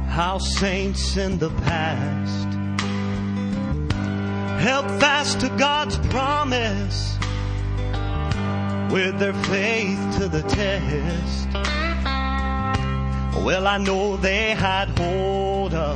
how saints in the past held fast to God's promise with their faith to the test. Well, I know they had hold of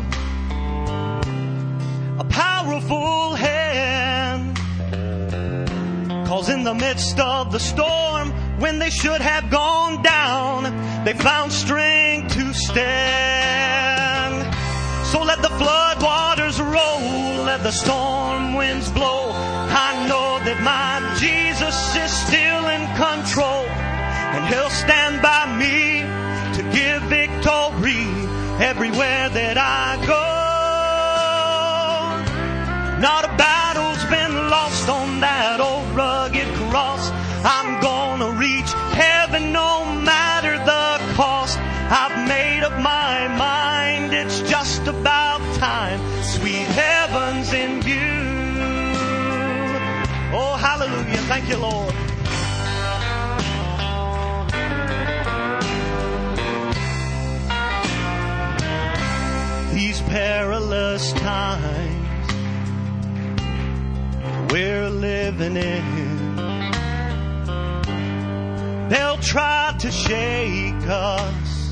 a powerful hand, 'cause in the midst of the storm, when they should have gone down, they found strength to stand. So let the flood waters roll, let the storm winds blow. I know that my Jesus is still in control, and He'll stand by me to give victory everywhere that I go. Not a battle's been lost on that old rugged cross. I'm gonna reach heaven no matter the cost. I've made up my mind, it's just about time. Sweet heaven's in view. Oh, hallelujah. Thank you, Lord. These perilous times we're living in, they'll try to shake us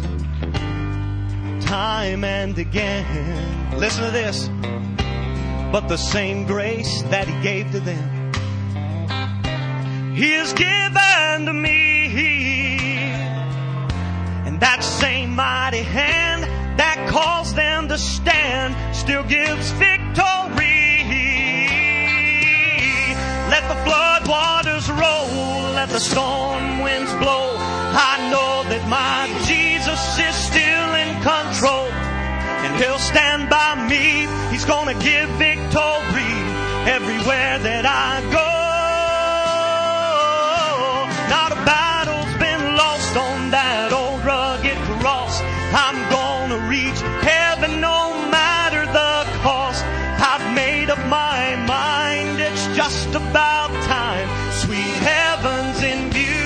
time and again. Listen to this. But the same grace that He gave to them, He has given to me. And that same mighty hand that calls them to stand still gives victory. Let the flood waters roll, let the storm winds blow. I know that my Jesus is still in control, and He'll stand by me. He's gonna give victory everywhere that I go. Not a battle's been lost on that old rugged cross. I'm gonna reach heaven no matter the cost. I've made up my mind, it's just about time. Sweet heaven's in view.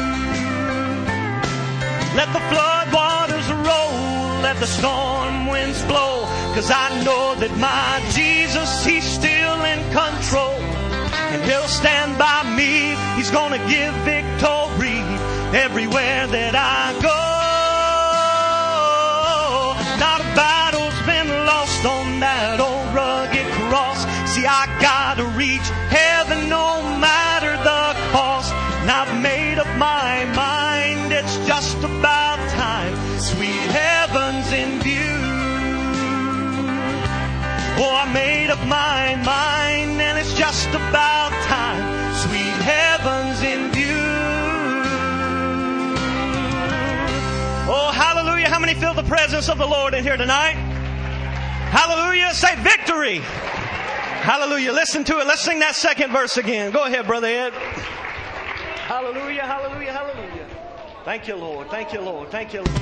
Let the flood waters roll, let the storm winds blow. 'Cause I know that my Jesus, He's still in control, and He'll stand by me. He's gonna give victory everywhere that I go. Not a battle's been lost on that old rugged cross. See, I gotta reach heaven no matter the cost. And I've made up my mind, it's just about time. Sweet heaven's in view. Oh, I made up my mind, and it's just about time. Sweet heaven's in view. Oh, hallelujah. How many feel the presence of the Lord in here tonight? Hallelujah. Say victory. Hallelujah. Listen to it. Let's sing that second verse again. Go ahead, Brother Ed. Hallelujah, hallelujah, hallelujah. Thank you, Lord. Thank you, Lord. Thank you, Lord.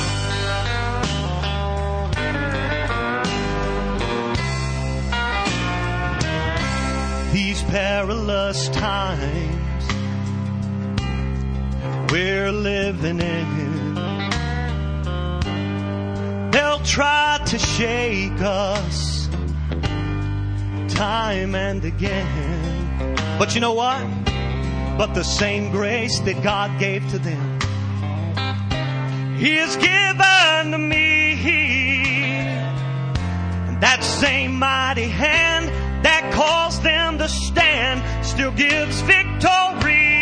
These perilous times we're living in, they'll try to shake us time and again. But you know what? But the same grace that God gave to them, He has given to me. And that same mighty hand that calls them to stand still gives victory.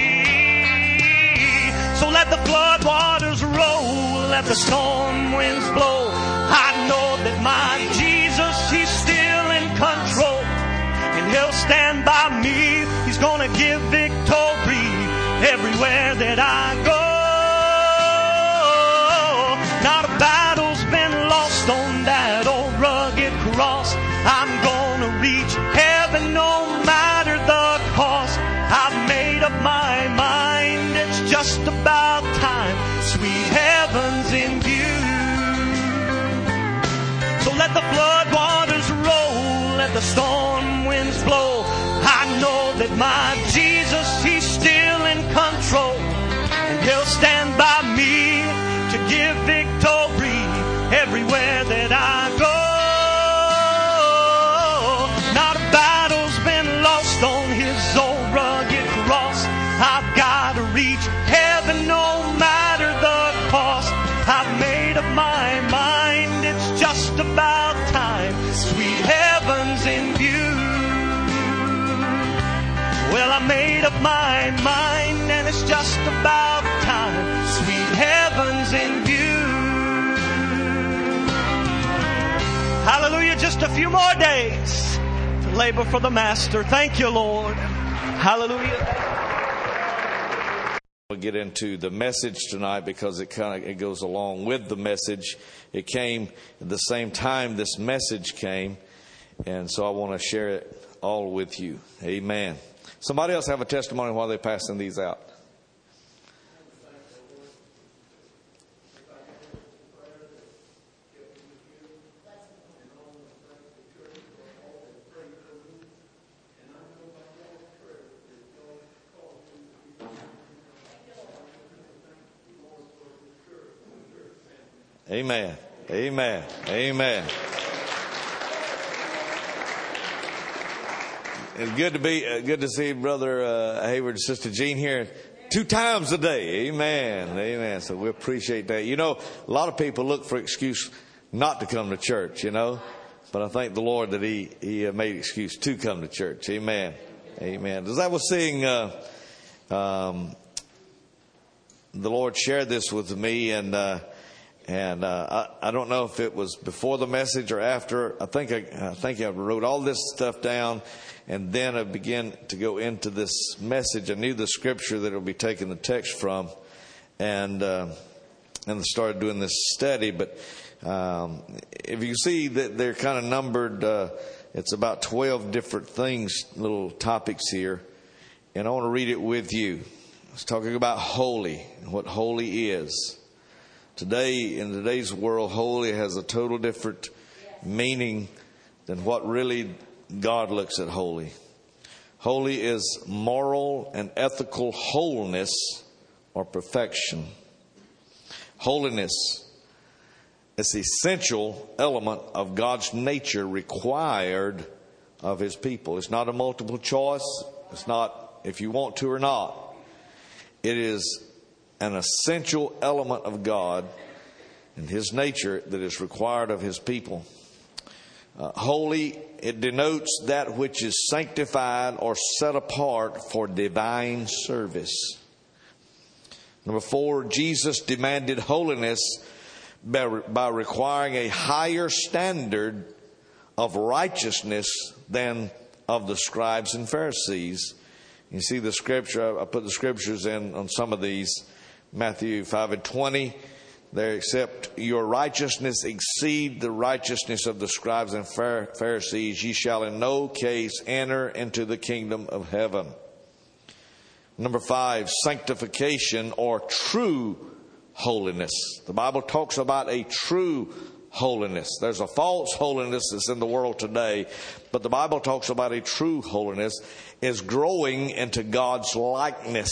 So let the flood waters roll, let the storm winds blow. I know that my Jesus, He's still in control, and He'll stand by me. He's gonna give victory everywhere that I go. Not a battle's been lost on that old rugged cross. I'm gonna reach heaven no matter the cost. I've made up my mind, it's just about time. Sweet heaven's in view. So let the flood waters roll, let the storm winds blow. I know that my Jesus, He's still in control, and He'll stand by me to give victory everywhere made up my mind, and it's just about time. Sweet heaven's in view. Hallelujah, just a few more days to labor for the Master. Thank you, Lord. Hallelujah. We'll get into the message tonight because it goes along with the message. It came at the same time this message came, and so I want to share it all with you. Amen. Somebody else have a testimony while they're passing these out? Amen. Amen. Amen. It's good to see Brother Hayward and Sister Jean here 2 times a day. Amen. Amen. So we appreciate that. You know, a lot of people look for excuse not to come to church, you know, but I thank the Lord that He made excuse to come to church. Amen. Amen. As I was seeing, the Lord shared this with me, and I don't know if it was before the message or after. I think I wrote all this stuff down, and then I began to go into this message. I knew the scripture that it would be taking the text from, and started doing this study. But if you see that they're kind of numbered, it's about 12 different things, little topics here, and I want to read it with you. It's talking about holy and what holy is. Today, in today's world, holy has a total different meaning than what really God looks at holy. Holy is moral and ethical wholeness or perfection. Holiness is an essential element of God's nature required of His people. It's not a multiple choice. It's not if you want to or not. It is an essential element of God and His nature that is required of His people. Holy, it denotes that which is sanctified or set apart for divine service. Number 4, Jesus demanded holiness by requiring a higher standard of righteousness than of the scribes and Pharisees. You see the scripture, I put the scriptures in on some of these. Matthew 5:20, there, except your righteousness exceed the righteousness of the scribes and Pharisees, ye shall in no case enter into the kingdom of heaven. Number 5, sanctification or true holiness. The Bible talks about a true holiness. There's a false holiness that's in the world today, but the Bible talks about a true holiness is growing into God's likeness.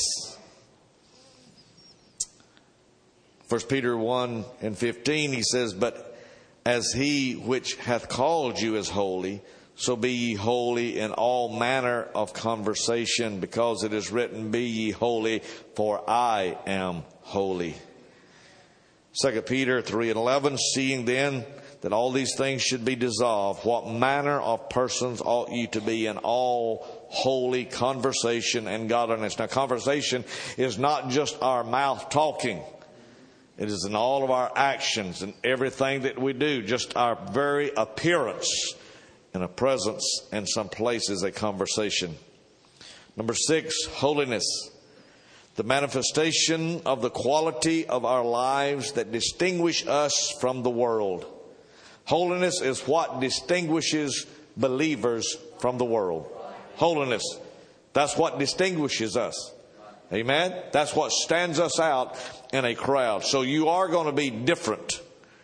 1 Peter 1:15, he says, but as He which hath called you is holy, so be ye holy in all manner of conversation, because it is written, be ye holy, for I am holy. 2 Peter 3:11, seeing then that all these things should be dissolved, what manner of persons ought ye to be in all holy conversation and godliness. Now, conversation is not just our mouth talking. It is in all of our actions and everything that we do. Just our very appearance and a presence in some places, a conversation. Number 6, holiness. The manifestation of the quality of our lives that distinguish us from the world. Holiness is what distinguishes believers from the world. Holiness. That's what distinguishes us. Amen? That's what stands us out in a crowd. So you are going to be different.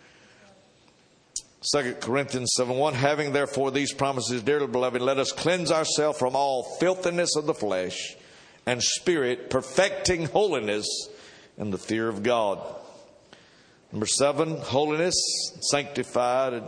2 Corinthians 7:1, having therefore these promises, dearly beloved, let us cleanse ourselves from all filthiness of the flesh and spirit, perfecting holiness in the fear of God. Number 7, holiness, sanctified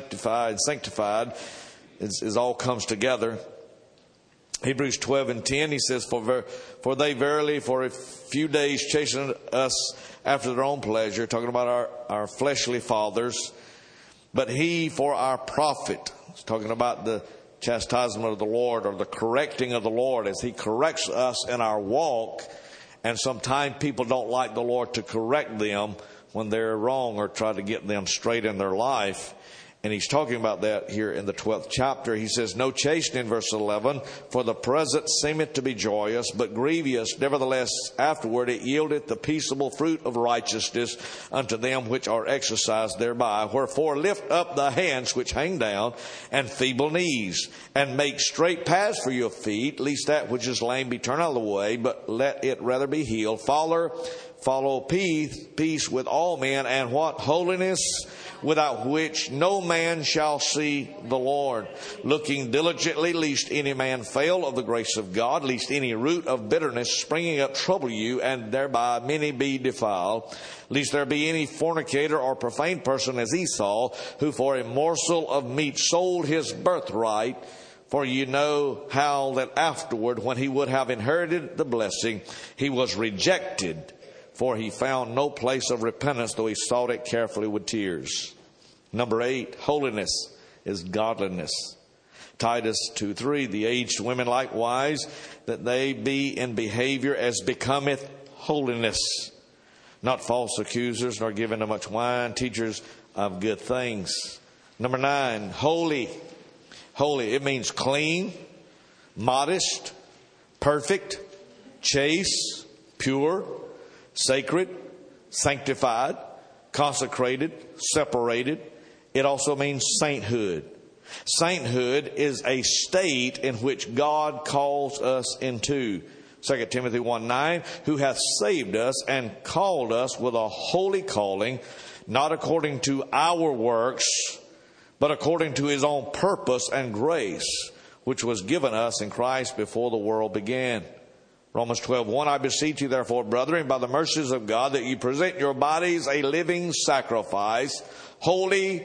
is all comes together. Hebrews 12:10, he says, for they verily for a few days chastened us after their own pleasure, talking about our fleshly fathers, but He for our profit. It's talking about the chastisement of the Lord, or the correcting of the Lord, as He corrects us in our walk. And sometimes people don't like the Lord to correct them when they're wrong or try to get them straight in their life. And He's talking about that here in the 12th chapter. He says, no chastening, verse 11, for the present seemeth to be joyous, but grievous. Nevertheless, afterward it yieldeth the peaceable fruit of righteousness unto them which are exercised thereby. Wherefore lift up the hands which hang down, and feeble knees, and make straight paths for your feet, lest that which is lame be turned out of the way, but let it rather be healed. Follow peace with all men, and what? Holiness, without which no man shall see the Lord. Looking diligently, lest any man fail of the grace of God, lest any root of bitterness springing up trouble you, and thereby many be defiled. Lest there be any fornicator or profane person as Esau, who for a morsel of meat sold his birthright. For you know how that afterward, when he would have inherited the blessing, he was rejected. For he found no place of repentance, though he sought it carefully with tears. Number 8, holiness is godliness. Titus 2:3, the aged women likewise, that they be in behavior as becometh holiness, not false accusers, nor given to much wine, teachers of good things. Number 9, holy. Holy, it means clean, modest, perfect, chaste, pure, sacred, sanctified, consecrated, separated. It also means sainthood. Sainthood is a state in which God calls us into. 2 Timothy 1:9, who hath saved us and called us with a holy calling, not according to our works, but according to His own purpose and grace, which was given us in Christ before the world began. Romans 12:1, I beseech you therefore, brethren, by the mercies of God, that you present your bodies a living sacrifice, holy,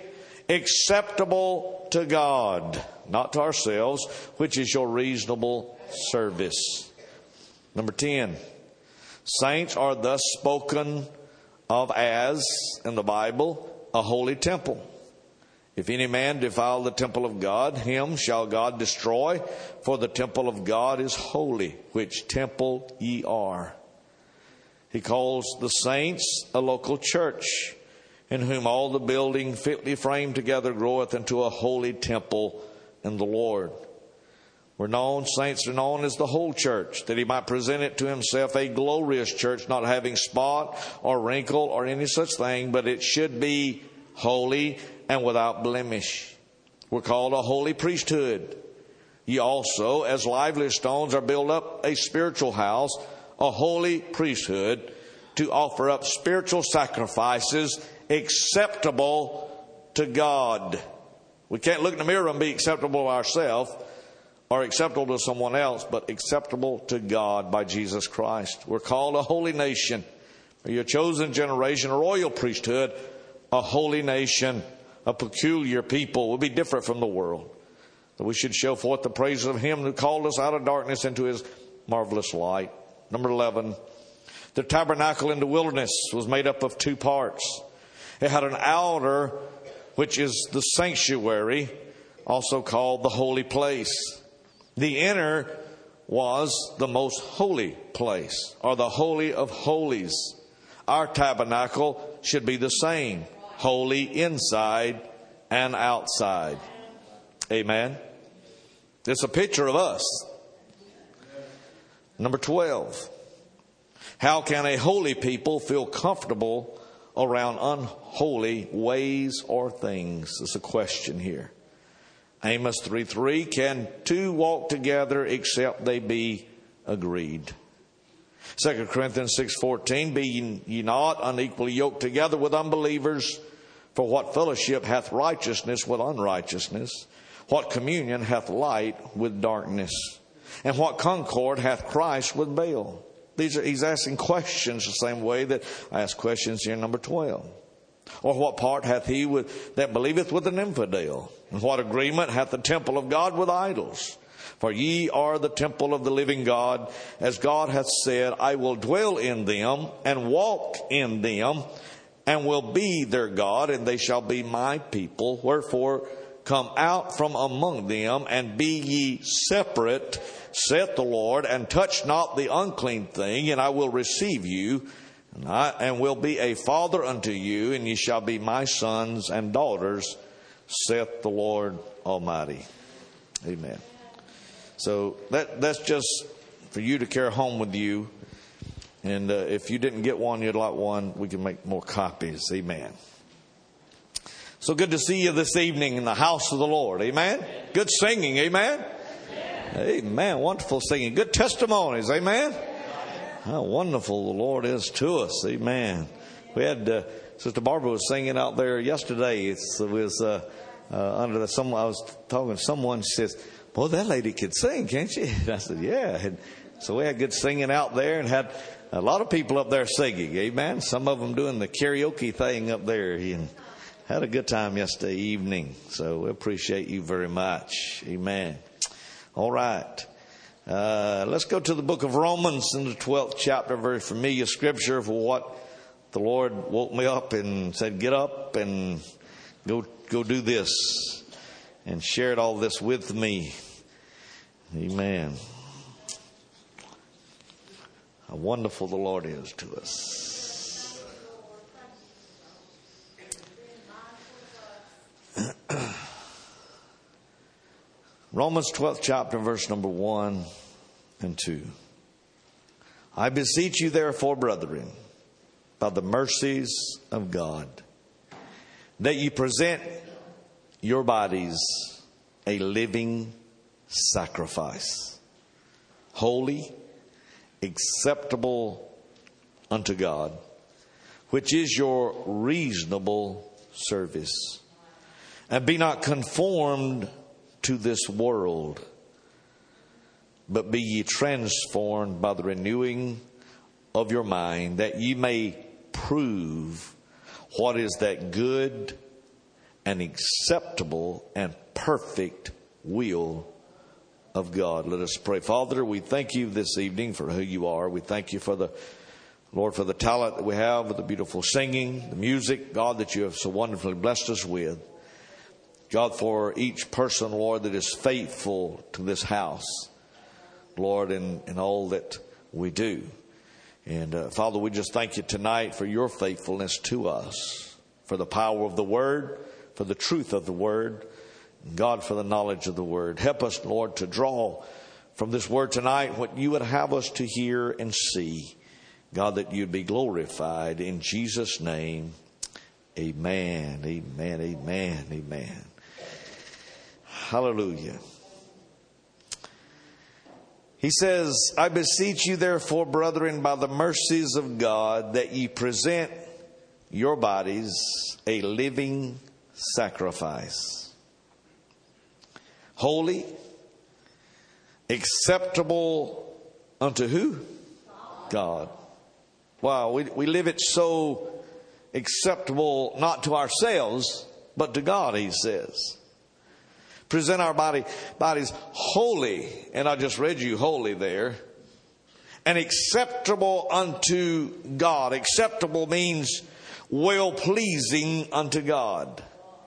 acceptable to God, not to ourselves, which is your reasonable service. Number 10, saints are thus spoken of as, in the Bible, a holy temple. If any man defile the temple of God, him shall God destroy, for the temple of God is holy, which temple ye are. He calls the saints a local church, in whom all the building fitly framed together groweth into a holy temple in the Lord. Saints are known as the whole church, that He might present it to Himself a glorious church, not having spot or wrinkle or any such thing, but it should be holy and without blemish. We're called a holy priesthood. Ye also, as lively stones, are built up a spiritual house, a holy priesthood, to offer up spiritual sacrifices acceptable to God. We can't look in the mirror and be acceptable to ourselves or acceptable to someone else, but acceptable to God by Jesus Christ. We're called a holy nation. You're a chosen generation, a royal priesthood, a holy nation, a peculiar people. We'll be different from the world. That we should show forth the praises of Him who called us out of darkness into His marvelous light. Number 11, the tabernacle in the wilderness was made up of 2 parts. It had an outer, which is the sanctuary, also called the holy place. The inner was the most holy place, or the holy of holies. Our tabernacle should be the same, holy inside and outside. Amen. It's a picture of us. Number 12. How can a holy people feel comfortable around unholy ways or things? There's a question here. Amos 3:3, can 2 walk together except they be agreed? 2 Corinthians 6:14, be ye not unequally yoked together with unbelievers? For what fellowship hath righteousness with unrighteousness? What communion hath light with darkness? And what concord hath Christ with Baal? He's asking questions the same way that I ask questions here in number 12. Or what part hath he that believeth with an infidel? And what agreement hath the temple of God with idols? For ye are the temple of the living God, as God hath said, I will dwell in them and walk in them, and will be their God, and they shall be my people. Wherefore come out from among them, and be ye separate, saith the Lord, and touch not the unclean thing, and I will receive you, and will be a father unto you, and ye shall be my sons and daughters, saith the Lord Almighty. Amen. So that's just for you to carry home with you. And if you didn't get one, you'd like one, we can make more copies. Amen. So good to see you this evening in the house of the Lord. Amen. Good singing. Amen. Amen. Wonderful singing. Good testimonies. Amen. How wonderful the Lord is to us. Amen. We had Sister Barbara was singing out there yesterday. It was under the I was talking to someone. She says, "Boy, that lady could sing, can't she?" And I said, "Yeah." And so we had good singing out there, and had a lot of people up there singing. Amen. Some of them doing the karaoke thing up there, and had a good time yesterday evening. So we appreciate you very much. Amen. All right. Let's go to the book of Romans in the 12th chapter. Very familiar scripture for what the Lord woke me up and said, get up and go do this, and shared all this with me. Amen. How wonderful the Lord is to us. Romans 12th chapter, verse number 1 and 2. I beseech you therefore, brethren, by the mercies of God, that ye present your bodies a living sacrifice, holy, acceptable unto God, which is your reasonable service. And be not conformed to this world, but be ye transformed by the renewing of your mind, that ye may prove what is that good and acceptable and perfect will of God. Let us pray. Father, we thank you this evening for who you are. We thank you for the Lord, for the talent that we have, with the beautiful singing, the music, God, that you have so wonderfully blessed us with. God, for each person, Lord, that is faithful to this house, Lord, in all that we do. And Father, we just thank you tonight for your faithfulness to us, for the power of the Word, for the truth of the Word, and God, for the knowledge of the Word. Help us, Lord, to draw from this Word tonight what you would have us to hear and see. God, that you'd be glorified in Jesus' name. Amen, amen, amen, amen. Hallelujah. He says, I beseech you therefore, brethren, by the mercies of God, that ye present your bodies a living sacrifice, holy, acceptable unto who? God. Wow, we live it so acceptable, not to ourselves, but to God, he says. Present our bodies holy, and I just read you holy there, and acceptable unto God. Acceptable means well-pleasing unto God.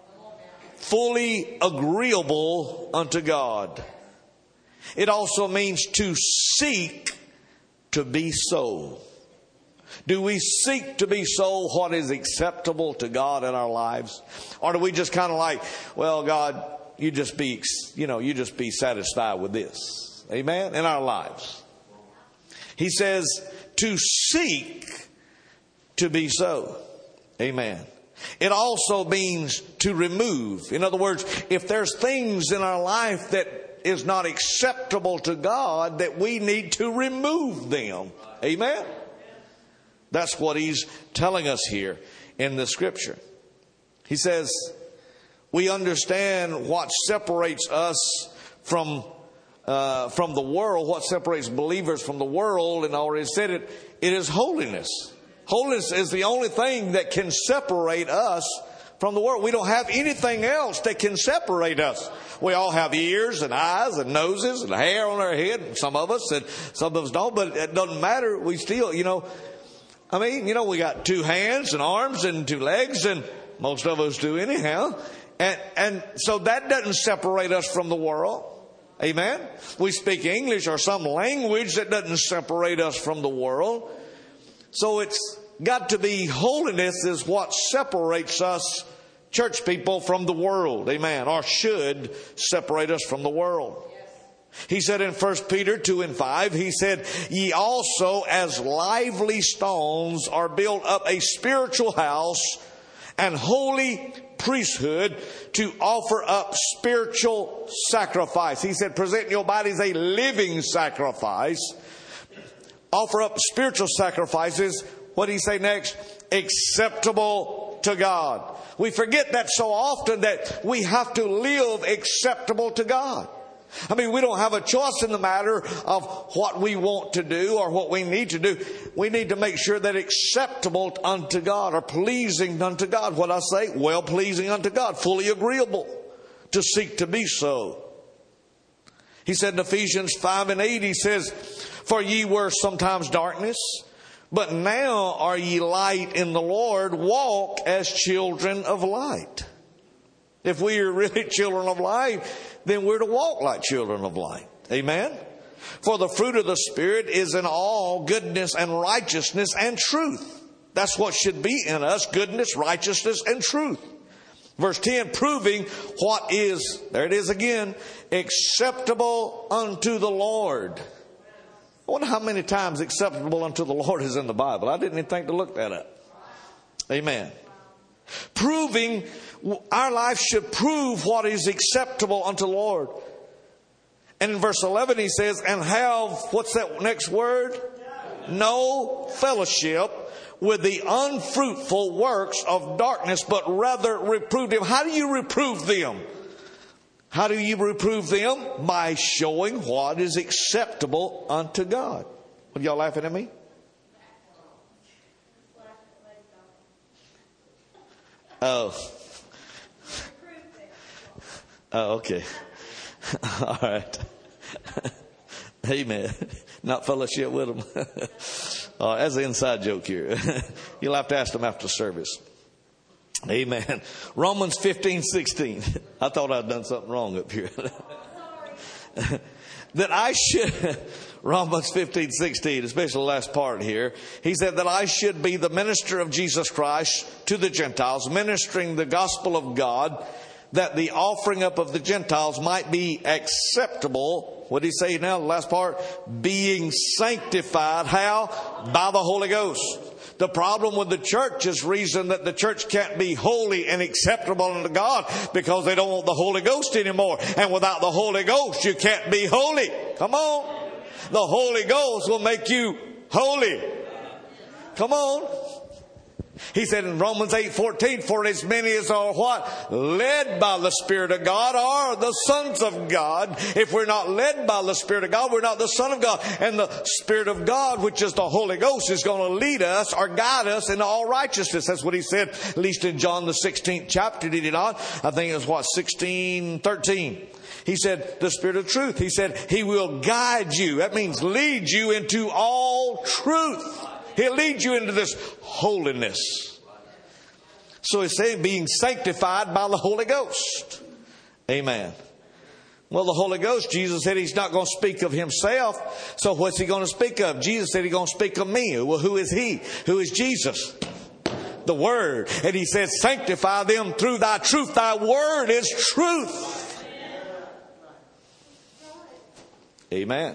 Fully agreeable unto God. It also means to seek to be so. Do we seek to be so what is acceptable to God in our lives? Or do we just kind of like, well, God, you just be satisfied with this. Amen? In our lives. He says to seek to be so. Amen. It also means to remove. In other words, if there's things in our life that is not acceptable to God, that we need to remove them. Amen? That's what he's telling us here in the scripture. He says, we understand what separates us from the world, what separates believers from the world, and I already said it, it is holiness. Holiness is the only thing that can separate us from the world. We don't have anything else that can separate us. We all have ears and eyes and noses and hair on our head, some of us, and some of us don't, but it doesn't matter. We still, we got 2 hands and arms and 2 legs, and most of us do anyhow. And so that doesn't separate us from the world. Amen. We speak English or some language that doesn't separate us from the world. So it's got to be holiness is what separates us, church people, from the world. Amen. Or should separate us from the world. He said in 1 Peter 2:5, he said, ye also as lively stones are built up a spiritual house and holy priesthood to offer up spiritual sacrifice. He said, present your bodies a living sacrifice. Offer up spiritual sacrifices. What did he say next? Acceptable to God. We forget that so often, that we have to live acceptable to God. I mean, we don't have a choice in the matter of what we want to do or what we need to do. We need to make sure that acceptable unto God or pleasing unto God. What I say? Well pleasing unto God. Fully agreeable to seek to be so. He said in Ephesians 5:8, he says, for ye were sometimes darkness, but now are ye light in the Lord. Walk as children of light. If we are really children of light, then we're to walk like children of light. Amen. For the fruit of the Spirit is in all goodness and righteousness and truth. That's what should be in us. Goodness, righteousness, and truth. Verse 10, proving what is, there it is again, acceptable unto the Lord. I wonder how many times acceptable unto the Lord is in the Bible. I didn't even think to look that up. Amen. Proving, our life should prove what is acceptable unto the Lord. And in verse 11 he says, and have, what's that next word? No fellowship with the unfruitful works of darkness, but rather reprove them. How do you reprove them? How do you reprove them? By showing what is acceptable unto God. What, y'all laughing at me? Oh, okay. All right. Amen. Not fellowship with them. That's an inside joke here. You'll have to ask them after service. Amen. Romans 15:16. I thought I'd done something wrong up here. That I should, Romans 15:16, especially the last part here. He said that I should be the minister of Jesus Christ to the Gentiles, ministering the gospel of God, that the offering up of the Gentiles might be acceptable. What did he say now? The last part, being sanctified. How? By the Holy Ghost. The problem with the church is reason that the church can't be holy and acceptable unto God because they don't want the Holy Ghost anymore. And without the Holy Ghost, you can't be holy. Come on. The Holy Ghost will make you holy. Come on. He said in Romans 8:14, for as many as are what? Led by the Spirit of God are the sons of God. If we're not led by the Spirit of God, we're not the Son of God. And the Spirit of God, which is the Holy Ghost, is going to lead us or guide us into all righteousness. That's what he said, at least in John the 16th chapter, did he not? I think it was what, 16:13. He said, the Spirit of truth. He said, he will guide you. That means lead you into all truth. He'll lead you into this holiness. So he's saying being sanctified by the Holy Ghost. Amen. Well, the Holy Ghost, Jesus said he's not going to speak of himself. So what's he going to speak of? Jesus said he's going to speak of me. Well, who is he? Who is Jesus? The Word. And he said, sanctify them through thy truth. Thy Word is truth. Amen.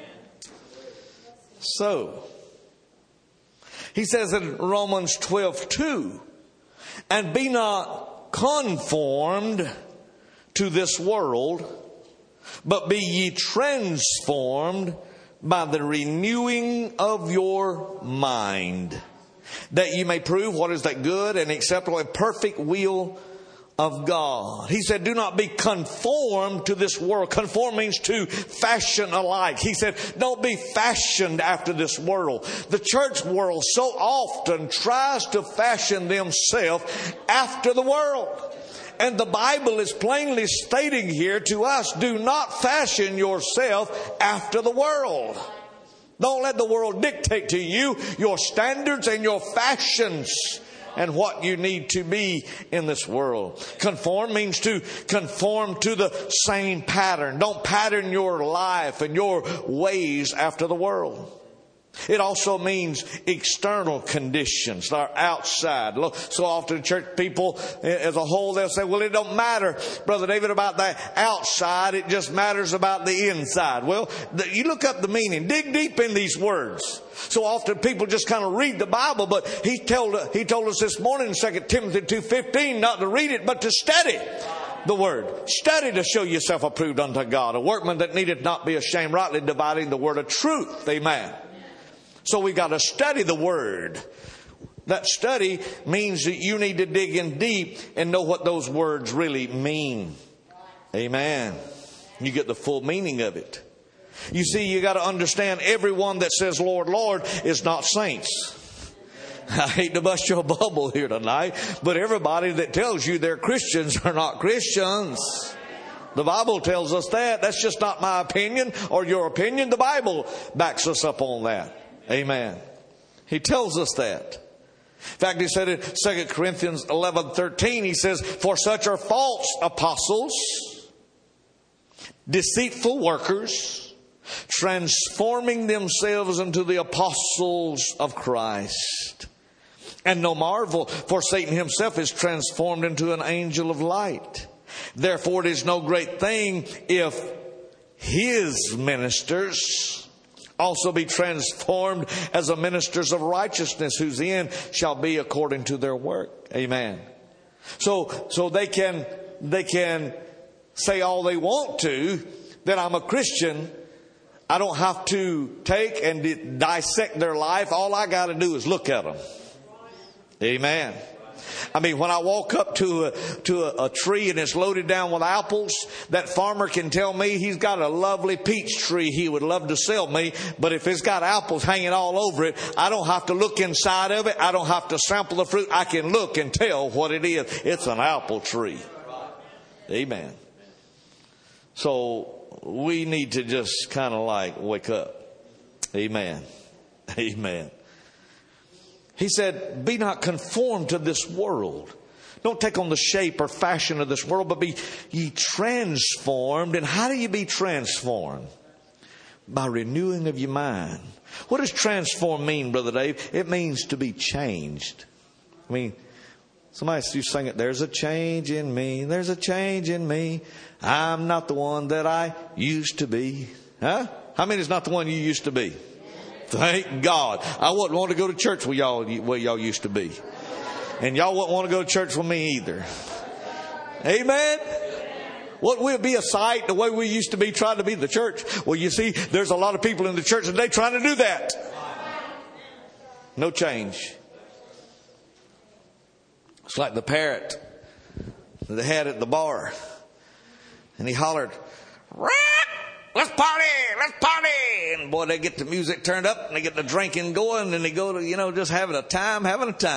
So, he says in Romans 12:2, and be not conformed to this world, but be ye transformed by the renewing of your mind, that ye may prove what is that good and acceptable and perfect will of God. He said, do not be conformed to this world. Conform means to fashion alike. He said, don't be fashioned after this world. The church world so often tries to fashion themselves after the world. And the Bible is plainly stating here to us, do not fashion yourself after the world. Don't let the world dictate to you your standards and your fashions. and what you need to be in this world. Conform means to conform to the same pattern. Don't pattern your life and your ways after the world. It also means external conditions, our outside. So often church people as a whole, they'll say, well, it don't matter, Brother David, about the outside. It just matters about the inside. Well, you look up the meaning. Dig deep in these words. So often people just kind of read the Bible, but he told us this morning in 2 Timothy 2:15 not to read it, but to study the word. Study to show yourself approved unto God, a workman that needeth not be ashamed, rightly dividing the word of truth. Amen. So we got to study the word. That study means that you need to dig in deep and know what those words really mean. Amen. You get the full meaning of it. You see, you got to understand everyone that says, Lord, Lord, is not saints. I hate to bust your bubble here tonight, but everybody that tells you they're Christians are not Christians. The Bible tells us that. That's just not my opinion or your opinion. The Bible backs us up on that. Amen. He tells us that. In fact, he said in 2 Corinthians 11:13, he says, for such are false apostles, deceitful workers, transforming themselves into the apostles of Christ. And no marvel, for Satan himself is transformed into an angel of light. Therefore it is no great thing if his ministers also be transformed as the ministers of righteousness, whose end shall be according to their work. Amen. So they can say all they want to that I'm a Christian. I don't have to take and dissect their life. All I got to do is look at them. Amen. I mean, when I walk up to a tree and it's loaded down with apples, that farmer can tell me he's got a lovely peach tree he would love to sell me. But if it's got apples hanging all over it, I don't have to look inside of it. I don't have to sample the fruit. I can look and tell what it is. It's an apple tree. Amen. So we need to just kind of like wake up. Amen. Amen. He said, be not conformed to this world. Don't take on the shape or fashion of this world, but be ye transformed. And how do you be transformed? By renewing of your mind. What does transform mean, Brother Dave? It means to be changed. I mean, somebody used to sing it, there's a change in me, there's a change in me. I'm not the one that I used to be. Huh? How many is not the one you used to be? Thank God. I wouldn't want to go to church where y'all used to be. And y'all wouldn't want to go to church with me either. Amen. What will be a sight the way we used to be trying to be the church? Well, you see, there's a lot of people in the church today trying to do that. No change. It's like the parrot that they had at the bar. And he hollered, let's party, let's party. And boy, they get the music turned up and they get the drinking going and they go to, just having a time,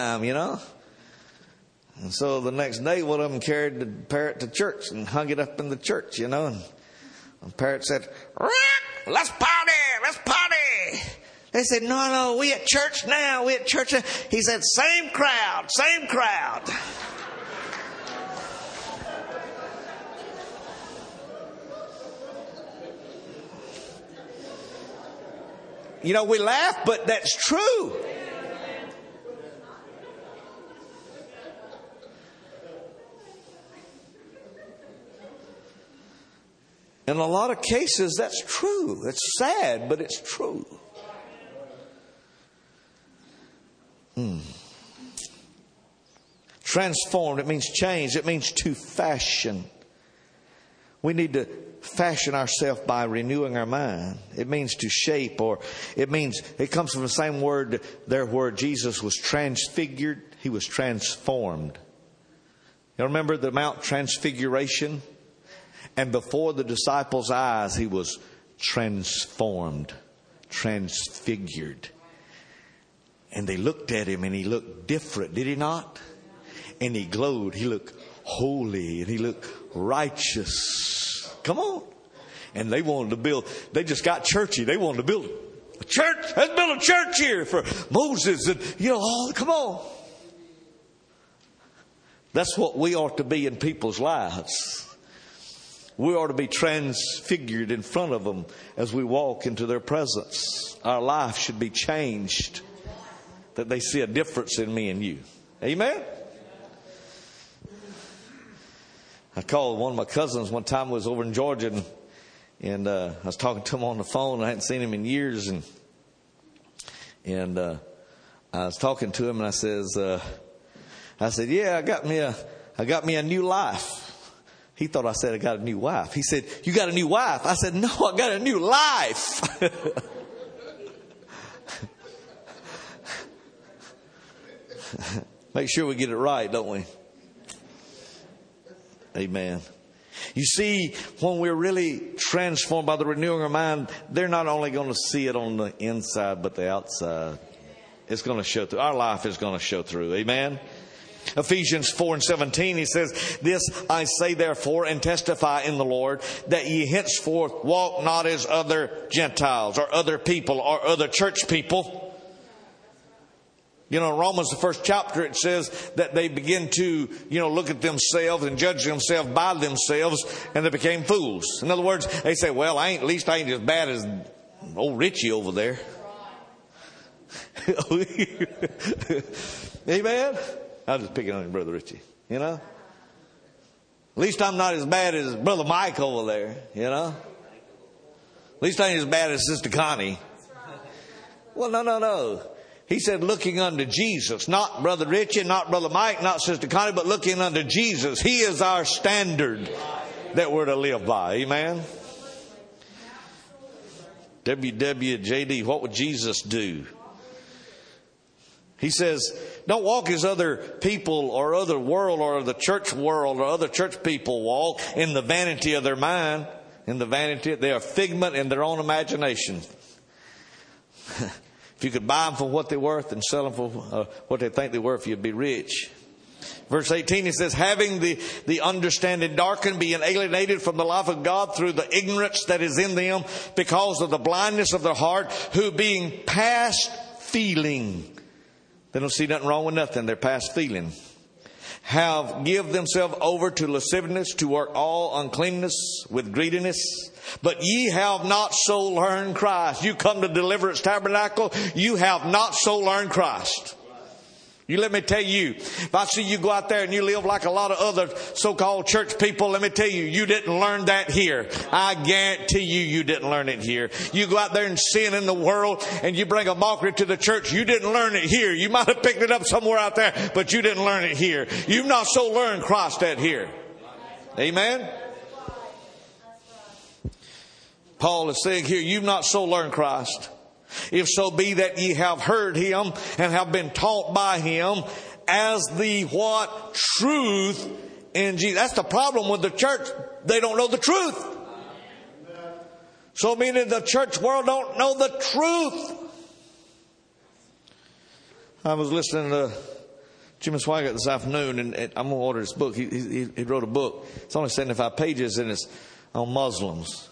And so the next day, one of them carried the parrot to church and hung it up in the church, And the parrot said, let's party, let's party. They said, no, we at church now, we at church now. He said, same crowd, same crowd. We laugh, but that's true. In a lot of cases, that's true. It's sad, but it's true. Transformed, it means changed. It means to fashion. We need to fashion ourselves by renewing our mind. It means to shape, or it comes from the same word there where Jesus was transfigured. He was transformed. You remember the Mount Transfiguration? And before the disciples' eyes, he was transformed, transfigured. And they looked at him and he looked different, did he not? And he glowed. He looked holy and he looked righteous. Come on. And they wanted to build, they just got churchy. They wanted to build a church. Let's build a church here for Moses and, come on. That's what we ought to be in people's lives. We ought to be transfigured in front of them as we walk into their presence. Our life should be changed, that they see a difference in me and you. Amen? I called one of my cousins one time. I was over in Georgia, and I was talking to him on the phone. I hadn't seen him in years, and I was talking to him, and I said, "Yeah, I got me a new life." He thought I said I got a new wife. He said, "You got a new wife?" I said, "No, I got a new life." Make sure we get it right, don't we? Amen. You see, when we're really transformed by the renewing of our mind, they're not only going to see it on the inside, but the outside. It's going to show through. Our life is going to show through. Amen. Ephesians 4:17, he says, "This I say therefore and testify in the Lord, that ye henceforth walk not as other Gentiles or other people or other church people." You know, in Romans, the first chapter, it says that they begin to, look at themselves and judge themselves by themselves, and they became fools. In other words, they say, "Well, at least I ain't as bad as old Richie over there." Amen. I'm just picking on you, Brother Richie, At least I'm not as bad as Brother Mike over there, At least I ain't as bad as Sister Connie. Well, no. He said, looking unto Jesus, not Brother Richie, not Brother Mike, not Sister Connie, but looking unto Jesus. He is our standard that we're to live by. Amen. WWJD, what would Jesus do? He says, don't walk as other people or other world or the church world or other church people walk in the vanity of their mind. In the vanity, they are figment in their own imagination. If you could buy them for what they're worth and sell them for what they think they're worth, you'd be rich. Verse 18, he says, having the understanding darkened, being alienated from the life of God through the ignorance that is in them because of the blindness of their heart, who being past feeling, they don't see nothing wrong with nothing, they're past feeling, have give themselves over to lasciviousness, to work all uncleanness with greediness. But ye have not so learned Christ. You come to Deliverance Tabernacle, you have not so learned Christ. You let me tell you, if I see you go out there and you live like a lot of other so-called church people, let me tell you, you didn't learn that here. I guarantee you didn't learn it here. You go out there and sin in the world and you bring a mockery to the church, you didn't learn it here. You might have picked it up somewhere out there, but you didn't learn it here. You've not so learned Christ at here. Amen? Paul is saying here, you've not so learned Christ. If so be that ye have heard him and have been taught by him as the what? Truth in Jesus. That's the problem with the church. They don't know the truth. So meaning the church world don't know the truth. I was listening to Jimmy Swaggart this afternoon, and I'm going to order his book. He wrote a book. It's only 75 pages, and it's on Muslims.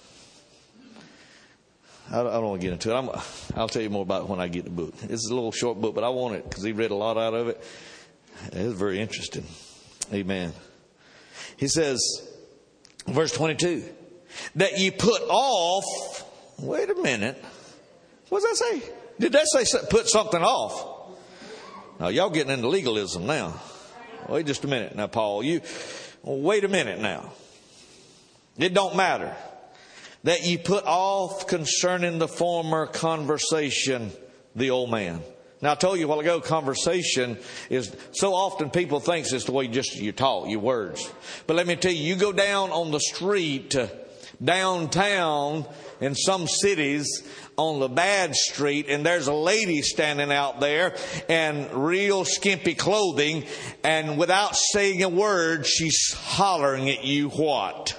I don't want to get into it. I'll tell you more about it when I get the book. It's a little short book, but I want it because he read a lot out of it. It's very interesting. Amen. He says, verse 22, that ye put off. Wait a minute. What does that say? Did that say put something off? Now, y'all getting into legalism now. Wait just a minute now, Paul. Wait a minute now. It don't matter. That ye put off concerning the former conversation, the old man. Now, I told you a while ago, conversation is, so often people think it's the way you talk, your words. But let me tell you, you go down on the street, downtown in some cities, on the bad street, and there's a lady standing out there in real skimpy clothing, and without saying a word, she's hollering at you what?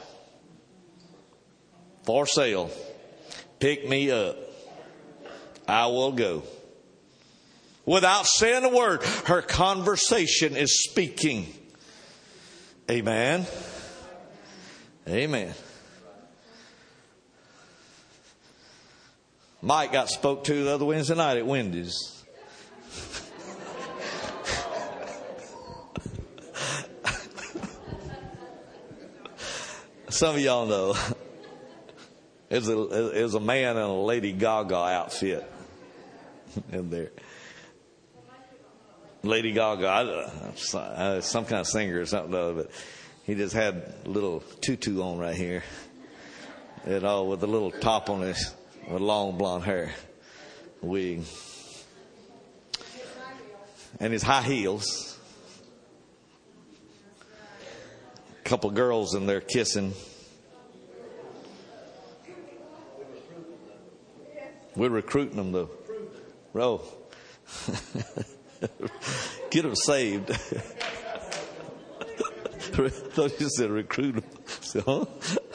For sale. Pick me up. I will go. Without saying a word, her conversation is speaking. Amen. Amen. Mike got spoke to the other Wednesday night at Wendy's. Some of y'all know. It was a man in a Lady Gaga outfit in there. Lady Gaga, some kind of singer or something, but he just had a little tutu on right here, with a little top on his, with long blonde hair, wig, and his high heels. A couple girls in there kissing. We're recruiting them though. Bro. Get them saved. I thought you said recruit them. So,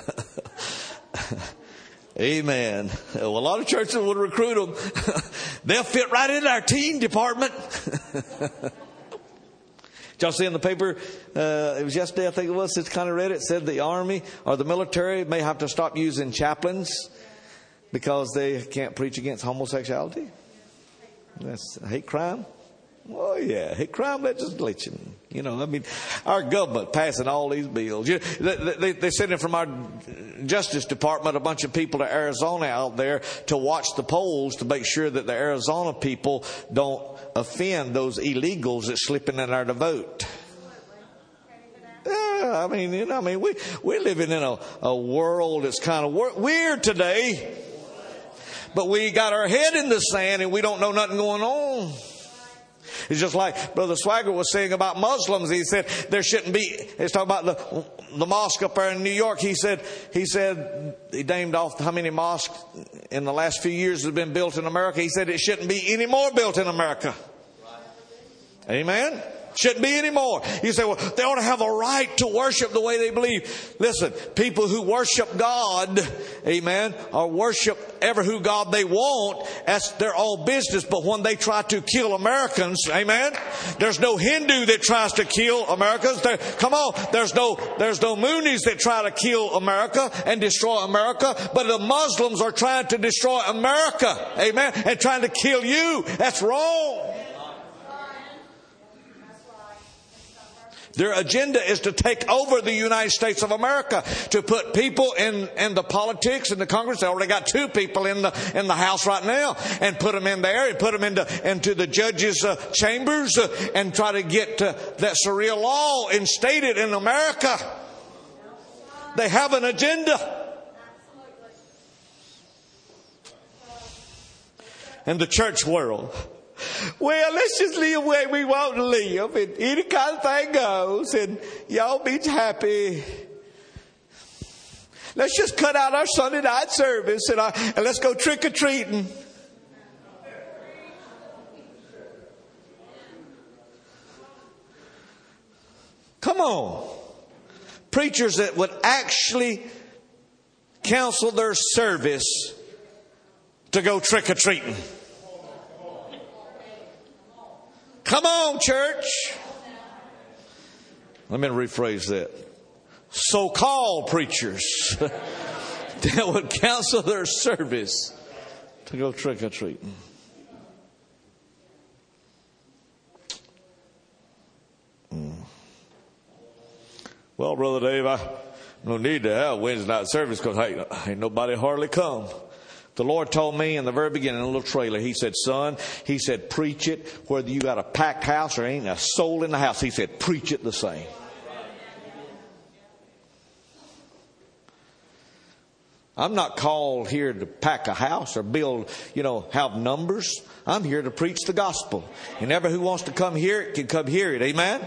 amen. Well, a lot of churches would recruit them. They'll fit right in our teen department. Did y'all see in the paper, it was yesterday, I think it was, it's kind of read it, said the army or the military may have to stop using chaplains because they can't preach against homosexuality. That's hate crime. Oh, yeah. Hate crime legislation. Our government passing all these bills. They sent in from our Justice Department a bunch of people to Arizona out there to watch the polls to make sure that the Arizona people don't offend those illegals that slip in there to vote. Yeah, we're living in a world that's kind of weird today. But we got our head in the sand and we don't know nothing going on. It's just like Brother Swagger was saying about Muslims. He said there shouldn't be. He's talking about the mosque up there in New York. He said he named off how many mosques in the last few years have been built in America. He said it shouldn't be any more built in America. Amen. Shouldn't be anymore. You say, well, they ought to have a right to worship the way they believe. Listen, people who worship God, amen, or worship ever who God they want, that's their own business. But when they try to kill Americans, amen, there's no Hindu that tries to kill Americans. There's no Moonies that try to kill America and destroy America. But the Muslims are trying to destroy America, amen, and trying to kill you. That's wrong. Their agenda is to take over the United States of America, to put people in the politics, in the Congress. They already got 2 people in the House right now, and put them in there and put them into the judges' chambers and try to get that Sharia law instated in America. They have an agenda. In the church world, well, let's just live where we want to live, and any kind of thing goes, and y'all be happy. Let's just cut out our Sunday night service and let's go trick-or-treating. Come on. Preachers that would actually cancel their service to go trick-or-treating. Come on, church. Let me rephrase that. So-called preachers that would cancel their service to go trick-or-treating. Well, Brother Dave, I no need to have Wednesday night service because ain't nobody hardly come. The Lord told me in the very beginning, in a little trailer, He said, son, He said, preach it whether you got a packed house or ain't a soul in the house. He said, preach it the same. I'm not called here to pack a house or build, have numbers. I'm here to preach the gospel. And everyone who wants to come hear it can come hear it. Amen?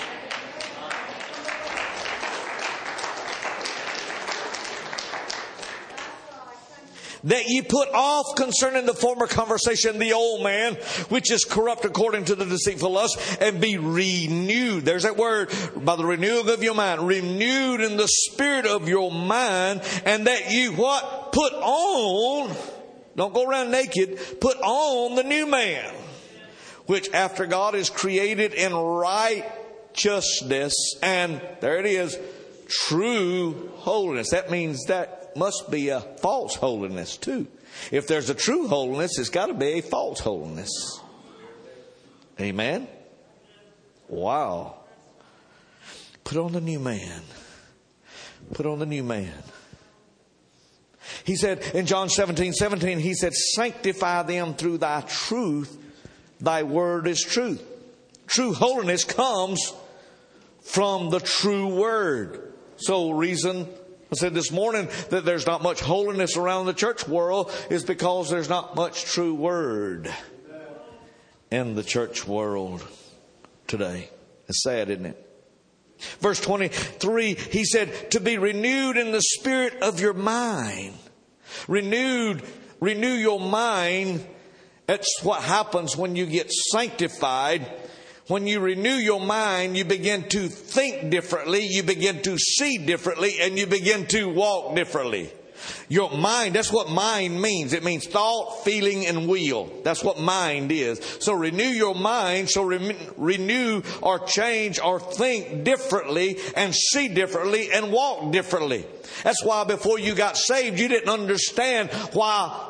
That ye put off concerning the former conversation the old man, which is corrupt according to the deceitful lust, and be renewed. There's that word, by the renewing of your mind. Renewed in the spirit of your mind, and that ye what? Put on, don't go around naked, put on the new man, which after God is created in righteousness, and there it is, true holiness. That means that must be a false holiness too. If there's a true holiness, it's got to be a false holiness. Amen? Wow. Put on the new man, Put on the new man. He said in John 17:17, he said, sanctify them through thy truth. Thy word is truth. True holiness comes from the true word. So reason I said this morning that there's not much holiness around the church world is because there's not much true word in the church world today. It's sad, isn't it? Verse 23, he said, to be renewed in the spirit of your mind. Renew your mind. That's what happens when you get sanctified. When you renew your mind, you begin to think differently, you begin to see differently, and you begin to walk differently. Your mind, that's what mind means. It means thought, feeling, and will. That's what mind is. So renew your mind. So renew or change or think differently and see differently and walk differently. That's why before you got saved, you didn't understand why,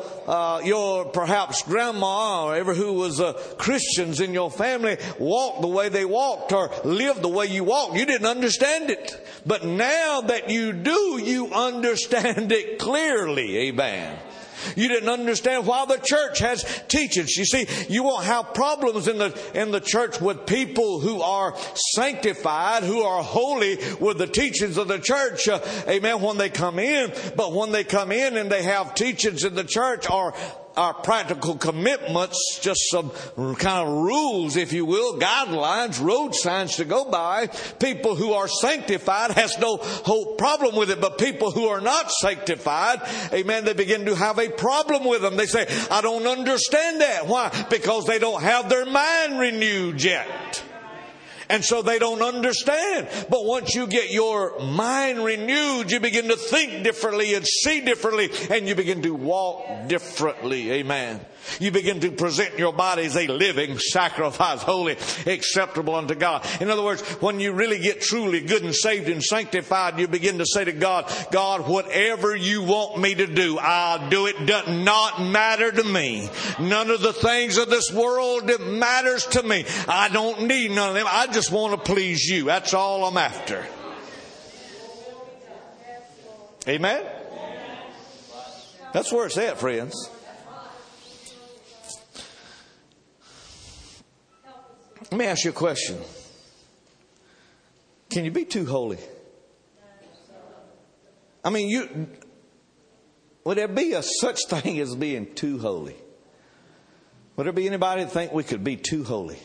your perhaps grandma or ever who was Christians in your family walked the way they walked or lived the way you walked. You didn't understand it. But now that you do, you understand it clearly. Amen. You didn't understand why the church has teachings. You see, you won't have problems in the church with people who are sanctified, who are holy with the teachings of the church. Amen. When they come in, but when they come in and they have teachings in the church or our practical commitments, just some kind of rules, if you will, guidelines, road signs to go by. People who are sanctified has no whole problem with it, but people who are not sanctified, amen, they begin to have a problem with them. They say, I don't understand that. Why? Because they don't have their mind renewed yet. And so they don't understand. But once you get your mind renewed, you begin to think differently and see differently, and you begin to walk differently. Amen. You begin to present your body as a living sacrifice, holy, acceptable unto God. In other words, when you really get truly good and saved and sanctified, you begin to say to God, God, whatever you want me to do, I'll do it. Does not matter to me. None of the things of this world that matters to me. I don't need none of them. I just want to please you. That's all I'm after. Amen? That's where it's at, friends. Let me ask you a question. Can you be too holy? I mean, would there be a such thing as being too holy? Would there be anybody that think we could be too holy?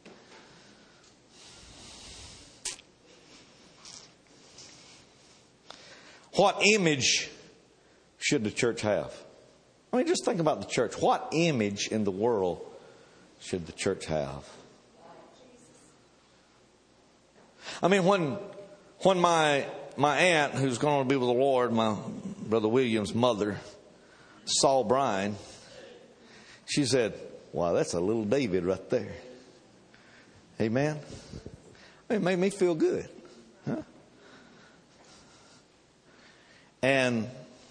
What image should the church have? I mean, just think about the church. What image in the world should the church have? I mean, when my aunt, who's going to be with the Lord, my brother William's mother, saw Brian, she said, wow, that's a little David right there. Amen. It made me feel good. Huh? And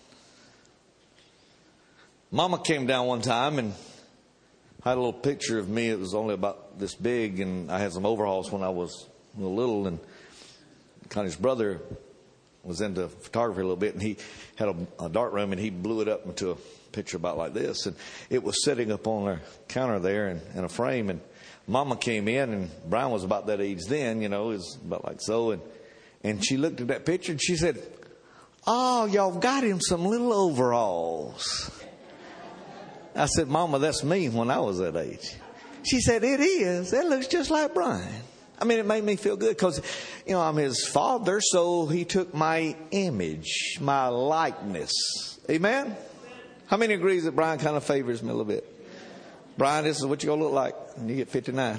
Mama came down one time and had a little picture of me. It was only about this big, and I had some overalls when I was little, and Connie's brother was into photography a little bit, and he had a dark room, and he blew it up into a picture about like this, and it was sitting up on our counter there in a frame, and Mama came in, and Brian was about that age then, he was about like so, and she looked at that picture, and she said, oh, y'all got him some little overalls. I said, Mama, that's me when I was that age. She said, it is. That looks just like Brian. I mean, it made me feel good because, I'm his father, so he took my image, my likeness. Amen? How many agrees that Brian kind of favors me a little bit? Brian, this is what you're going to look like when you get 59.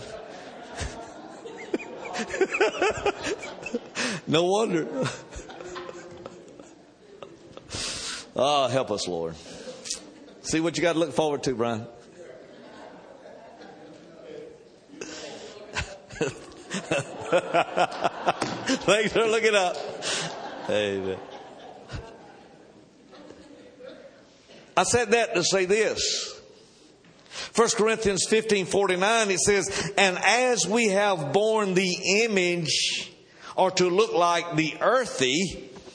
No wonder. Oh, help us, Lord. See what you got to look forward to, Brian. Thanks for looking up. Amen. I said that to say this. 1 Corinthians 15:49, it says, and as we have borne the image, or to look like the earthy,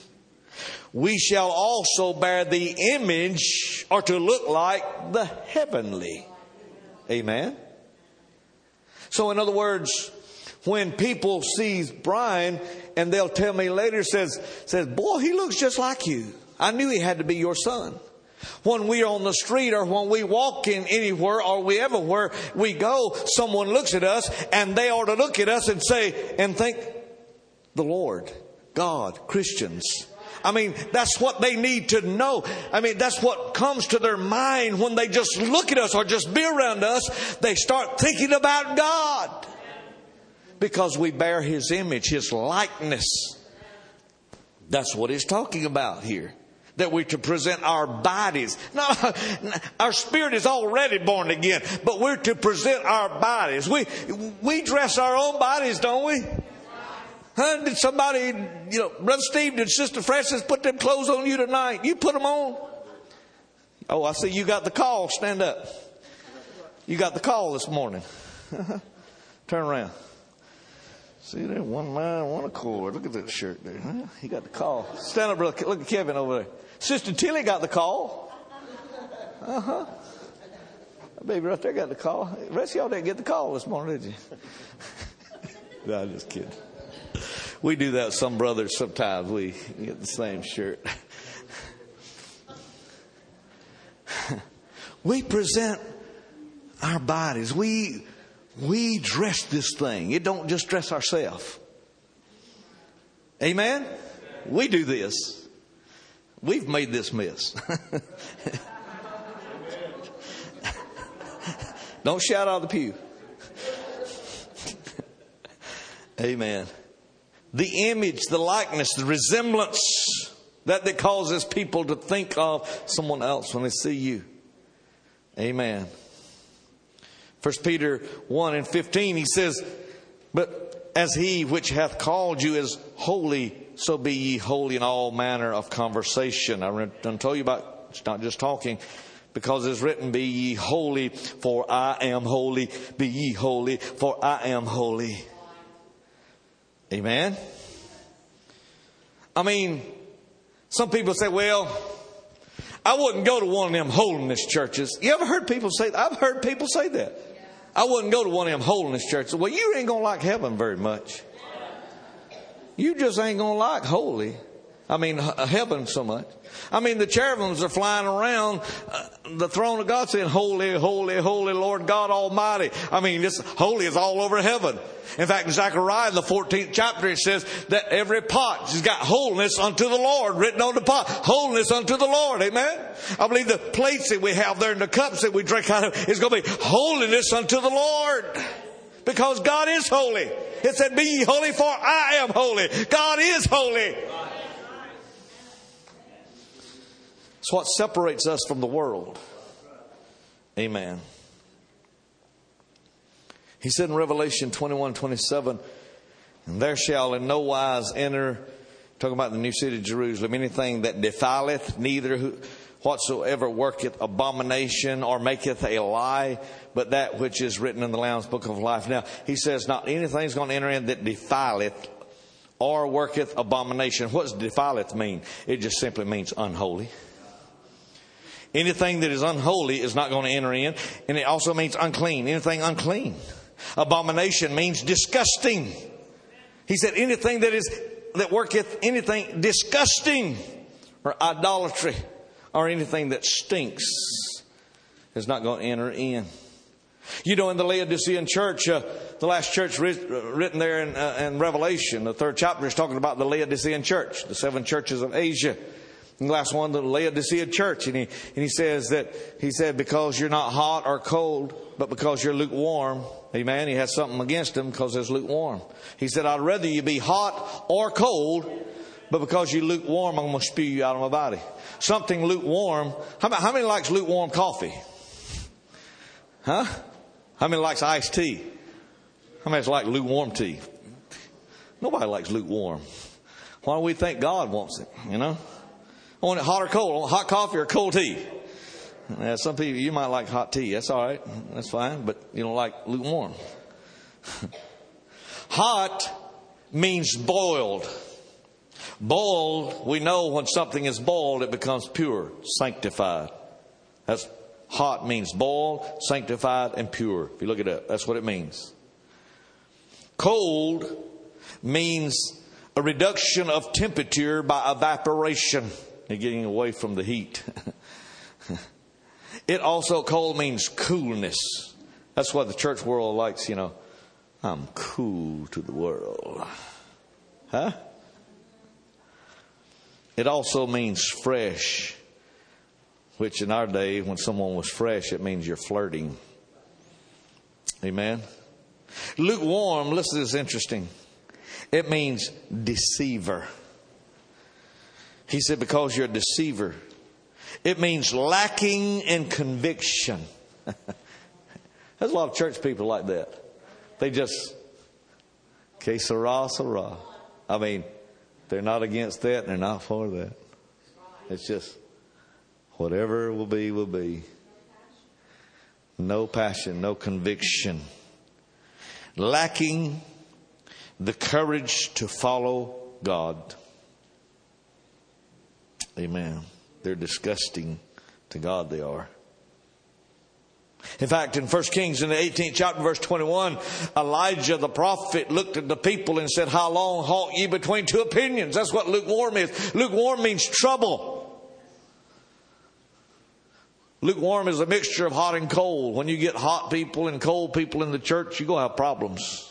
we shall also bear the image, or to look like the heavenly. Amen. So in other words, when people see Brian and they'll tell me later, says, boy, he looks just like you. I knew he had to be your son. When we're on the street or when we walk in anywhere or we everywhere we go, someone looks at us and they ought to look at us and say and think, the Lord, God, Christians. I mean, that's what they need to know. I mean, that's what comes to their mind when they just look at us or just be around us. They start thinking about God. Because we bear His image, His likeness. That's what He's talking about here. That we're to present our bodies. No, our spirit is already born again. But we're to present our bodies. We dress our own bodies, don't we? Huh? Did somebody, Brother Steve, did Sister Francis put them clothes on you tonight? You put them on? Oh, I see you got the call. Stand up. You got the call this morning. Turn around. See there, one mind, one accord. Look at that shirt there. Huh? He got the call. Stand up, brother. Look at Kevin over there. Sister Tilly got the call. That baby right there got the call. The rest of y'all didn't get the call this morning, did you? No, I'm just kidding. We do that with some brothers sometimes. We get the same shirt. We present our bodies. We dress this thing. It don't just dress ourselves. Amen? We do this. We've made this mess. Don't shout out of the pew. Amen. The image, the likeness, the resemblance that causes people to think of someone else when they see you. Amen. 1 Peter 1:15, he says, but as He which hath called you is holy, so be ye holy in all manner of conversation. I done told you about, it's not just talking, because it's written, be ye holy, for I am holy. Be ye holy, for I am holy. Amen. I mean, some people say, well, I wouldn't go to one of them holiness churches. You ever heard people say that? I've heard people say that. I wouldn't go to one of them holiness churches. Well, you ain't going to like heaven very much. You just ain't going to like heaven so much. I mean, the cherubims are flying around the throne of God saying, holy, holy, holy Lord God Almighty. I mean, this holy is all over heaven. In fact, in Zechariah, the 14th chapter, it says that every pot has got holiness unto the Lord written on the pot. Holiness unto the Lord. Amen. I believe the plates that we have there and the cups that we drink out of is going to be holiness unto the Lord. Because God is holy. It said, be ye holy, for I am holy. God is holy. It's what separates us from the world. Amen. He said in Revelation 21:27, and there shall in no wise enter, talking about the new city of Jerusalem, anything that defileth, neither whatsoever worketh abomination or maketh a lie, but that which is written in the Lamb's book of life. Now, he says not anything's going to enter in that defileth or worketh abomination. What does defileth mean? It just simply means unholy. Anything that is unholy is not going to enter in. And it also means unclean. Anything unclean. Abomination means disgusting. He said anything that worketh anything disgusting or idolatry or anything that stinks is not going to enter in. You know, in the Laodicean church, the last church written there in Revelation, the 3rd chapter is talking about the Laodicean church, the 7 churches of Asia. And the last one, the Laodicean church. And he said, because you're not hot or cold, but because you're lukewarm. Amen. He has something against them because they're lukewarm. He said, I'd rather you be hot or cold, but because you're lukewarm, I'm going to spew you out of my body. Something lukewarm. How many likes lukewarm coffee? Huh? How many likes iced tea? How many like lukewarm tea? Nobody likes lukewarm. Why do we think God wants it? You know? I want it hot or cold. I want hot coffee or cold tea. Some people, you might like hot tea. That's all right. That's fine. But you don't like lukewarm. Hot means boiled. Boiled, we know when something is boiled, it becomes pure, sanctified. That's hot means boiled, sanctified, and pure. If you look it up, that's what it means. Cold means a reduction of temperature by evaporation. You're getting away from the heat. It also, cold means coolness. That's what the church world likes, I'm cool to the world. Huh? It also means fresh, which in our day, when someone was fresh, it means you're flirting. Amen? Lukewarm, listen to this, interesting. It means deceiver. He said, because you're a deceiver. It means lacking in conviction. There's a lot of church people like that. They just, que sera, sera. I mean, they're not against that and they're not for that. It's just, whatever will be, will be. No passion, no conviction. Lacking the courage to follow God. Amen. They're disgusting to God, they are. In fact, in 1 Kings in the 18th chapter, verse 21, Elijah the prophet looked at the people and said, how long halt ye between two opinions? That's what lukewarm is. Lukewarm means trouble. Lukewarm is a mixture of hot and cold. When you get hot people and cold people in the church, you're going to have problems.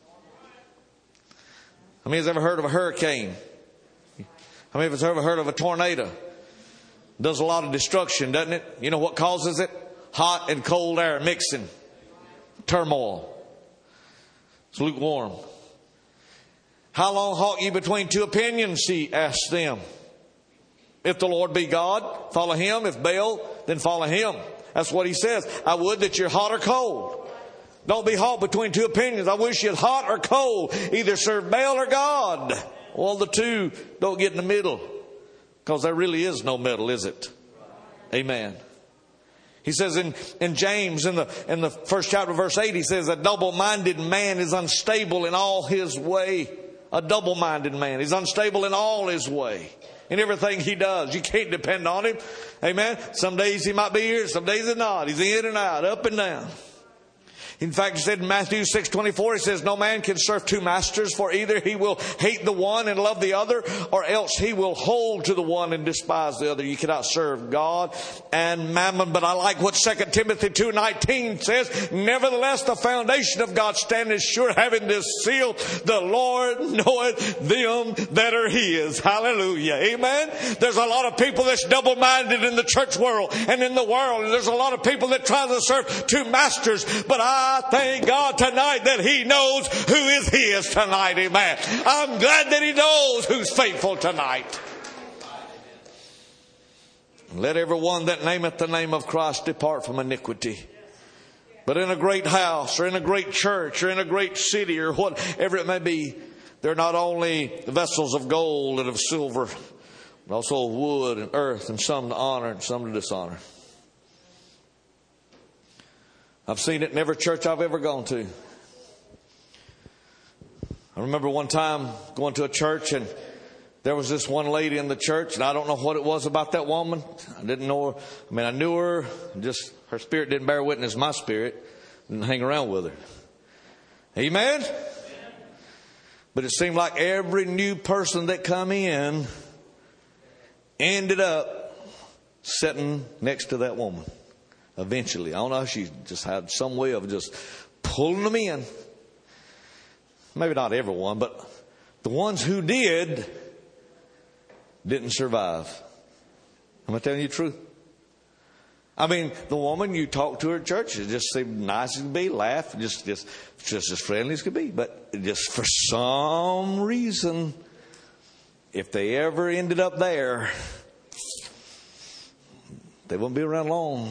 How many has ever heard of a hurricane? How many of us ever heard of a tornado? Does a lot of destruction, doesn't it? You know what causes it? Hot and cold air mixing. Turmoil. It's lukewarm. How long halt ye between two opinions? He asked them. If the Lord be God, follow him. If Baal, then follow him. That's what he says. I would that you're hot or cold. Don't be hot between two opinions. I wish you're hot or cold. Either serve Baal or God. Well, the two don't get in the middle. Because there really is no middle, is it? Amen. He says in James, in the first chapter, verse 8, he says, a double-minded man is unstable in all his way. A double-minded man is unstable in all his way. In everything he does. You can't depend on him. Amen. Some days he might be here, some days he's not. He's in and out, up and down. In fact, he said in Matthew 6:24, he says, no man can serve two masters, for either he will hate the one and love the other, or else he will hold to the one and despise the other. You cannot serve God and mammon. But I like what 2 Timothy 2:19 says. Nevertheless, the foundation of God standeth sure, having this seal, the Lord knoweth them that are his. Hallelujah. Amen. There's a lot of people that's double-minded in the church world and in the world. And there's a lot of people that try to serve two masters. But I thank God tonight that he knows who is his tonight. Amen. I'm glad that he knows who's faithful tonight. Let everyone that nameth the name of Christ depart from iniquity. But in a great house or in a great church or in a great city or whatever it may be, they're not only vessels of gold and of silver, but also of wood and earth, and some to honor and some to dishonor. I've seen it in every church I've ever gone to. I remember one time going to a church and there was this one lady in the church, and I don't know what it was about that woman. I didn't know her. I mean, I knew her, just her spirit didn't bear witness. My spirit didn't hang around with her. Amen? But it seemed like every new person that come in ended up sitting next to that woman. Eventually, I don't know, she just had some way of just pulling them in. Maybe not everyone, but the ones who didn't survive. Am I telling you the truth? I mean, the woman, you talk to her at church, it just seemed nice as could be, laugh, just as friendly as could be. But just for some reason, if they ever ended up there, they wouldn't be around long.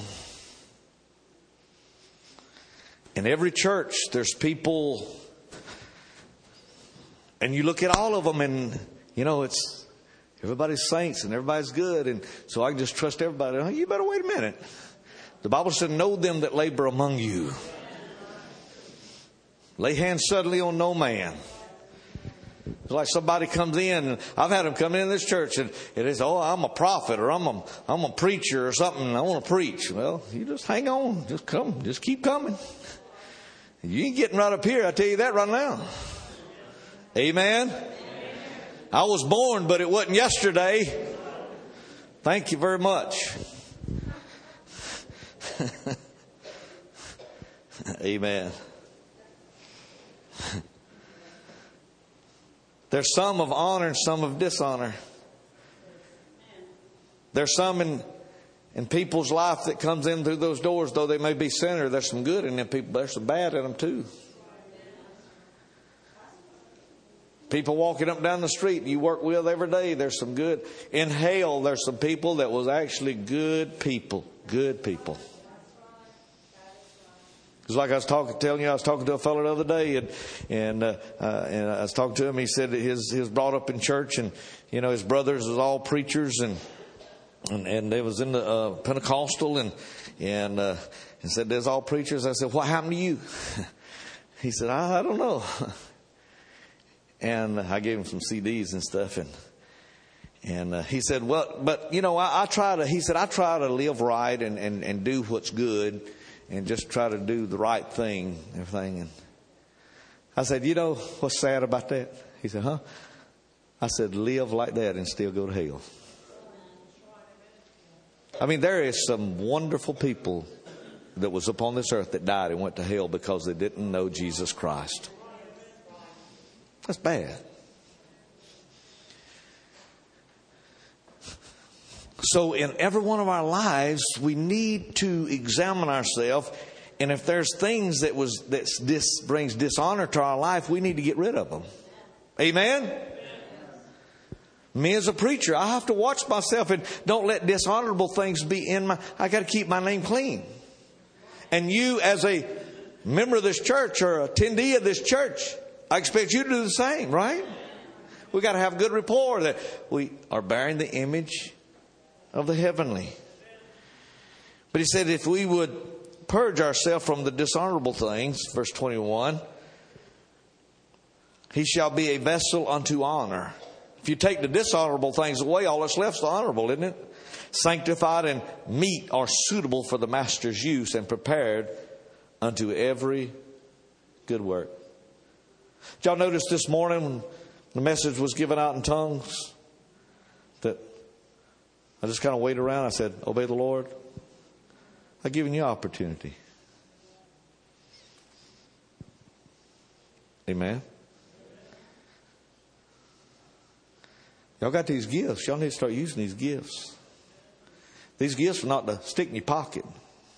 In every church, there's people, and you look at all of them, and it's everybody's saints and everybody's good, and so I can just trust everybody. Oh, you better wait a minute. The Bible said, "Know them that labor among you. Lay hands suddenly on no man." It's like somebody comes in, and I've had them come in this church and they say, oh, I'm a prophet or I'm a preacher or something. I want to preach. Well, you just hang on. Just come. Just keep coming. You ain't getting right up here. I tell you that right now. Amen. I was born, but it wasn't yesterday. Thank you very much. Amen. There's some of honor and some of dishonor. There's some in people's life that comes in through those doors, though they may be sinners. There's some good in them people, but there's some bad in them too. People walking up and down the street you work with every day, there's some good. In hell, there's some people that was actually good people. Good people. It's like I was telling you, I was talking to a fellow the other day, and I was talking to him. He said he was brought up in church, and you know his brothers was all preachers, and they was in the Pentecostal, and said there's all preachers. I said, what happened to you? He said, I don't know. And I gave him some CDs and stuff, and he said, well, but you know, I try to live right and do what's good. And just try to do the right thing, everything. And I said, you know what's sad about that? He said, huh? I said, live like that and still go to hell. I mean, there is some wonderful people that was upon this earth that died and went to hell because they didn't know Jesus Christ. That's bad. So in every one of our lives, we need to examine ourselves. And if there's things that brings dishonor to our life, we need to get rid of them. Amen? Me as a preacher, I have to watch myself and don't let dishonorable things be in I got to keep my name clean. And you as a member of this church or attendee of this church, I expect you to do the same, right? We got to have good rapport that we are bearing the image of the heavenly. But he said if we would purge ourselves from the dishonorable things, verse 21, he shall be a vessel unto honor. If you take the dishonorable things away, all that's left is the honorable, isn't it? Sanctified and meet or suitable for the master's use and prepared unto every good work. Did y'all notice this morning when the message was given out in tongues that I just kind of waited around. I said, obey the Lord. I've given you opportunity. Amen. Y'all got these gifts. Y'all need to start using these gifts. These gifts are not to stick in your pocket.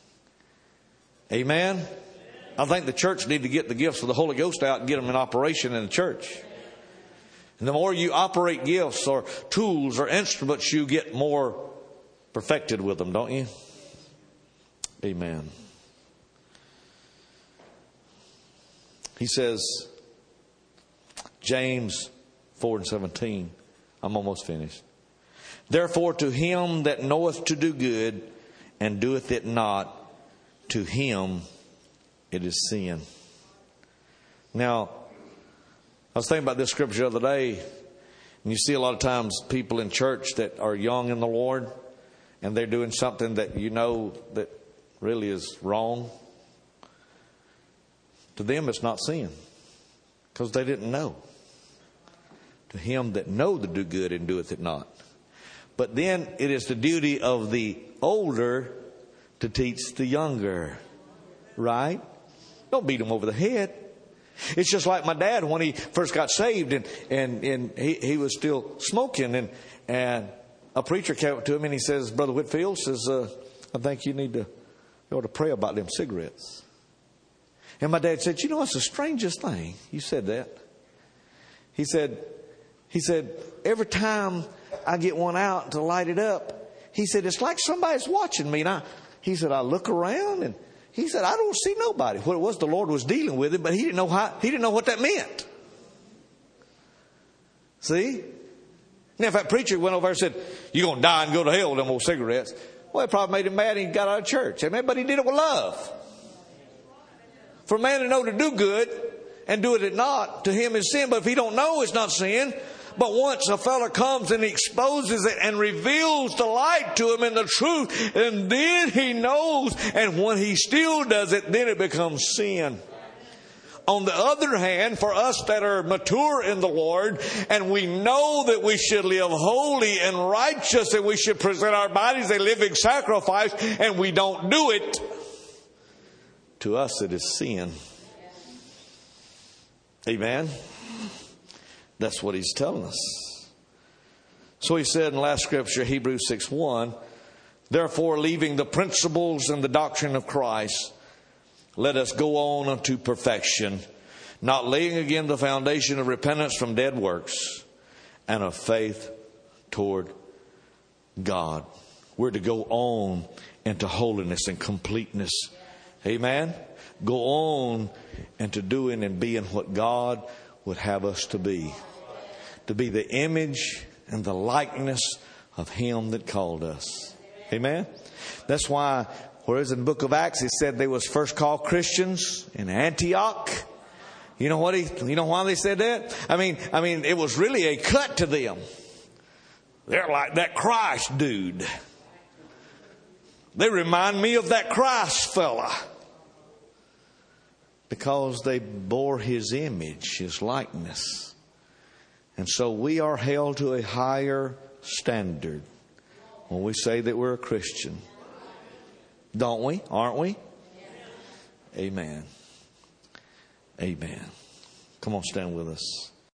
Amen. I think the church need to get the gifts of the Holy Ghost out and get them in operation in the church. And the more you operate gifts or tools or instruments, you get more perfected with them, don't you? Amen. He says, James 4:17. I'm almost finished. Therefore to him that knoweth to do good and doeth it not, to him it is sin. Now, I was thinking about this scripture the other day, and you see a lot of times people in church that are young in the Lord, and they're doing something that you know that really is wrong. To them it's not sin, because they didn't know. To him that know to do good and doeth it not. But then it is the duty of the older to teach the younger. Right? Don't beat them over the head. It's just like my dad when he first got saved and he was still smoking, and a preacher came up to him and he says, Brother Whitfield says, I think you ought to pray about them cigarettes. And my dad said, you know, it's the strangest thing. You said that. He said, every time I get one out to light it up, he said, it's like somebody's watching me. He said, I look around and he said, I don't see nobody. What it was, the Lord was dealing with it, but he didn't know what that meant. See? Now, if that preacher went over and said, you're going to die and go to hell with them old cigarettes, well, it probably made him mad and he got out of church. Amen? But he did it with love. For a man to know to do good and doeth it not, to him is sin. But if he don't know, it's not sin. But once a fella comes and exposes it and reveals the light to him in the truth, and then he knows, and when he still does it, then it becomes sin. On the other hand, for us that are mature in the Lord, and we know that we should live holy and righteous, and we should present our bodies a living sacrifice, and we don't do it, to us it is sin. Amen? That's what he's telling us. So he said in the last scripture, Hebrews 6:1, therefore, leaving the principles and the doctrine of Christ, let us go on unto perfection, not laying again the foundation of repentance from dead works and of faith toward God. We're to go on into holiness and completeness. Amen? Go on into doing and being what God would have us to be. To be the image and the likeness of Him that called us. Amen? That's why, whereas in the book of Acts it said they was first called Christians in Antioch. You know why they said that? I mean, it was really a cut to them. They're like that Christ dude. They remind me of that Christ fella. Because they bore His image, His likeness. And so we are held to a higher standard when we say that we're a Christian. Don't we? Aren't we? Amen. Amen. Come on, stand with us.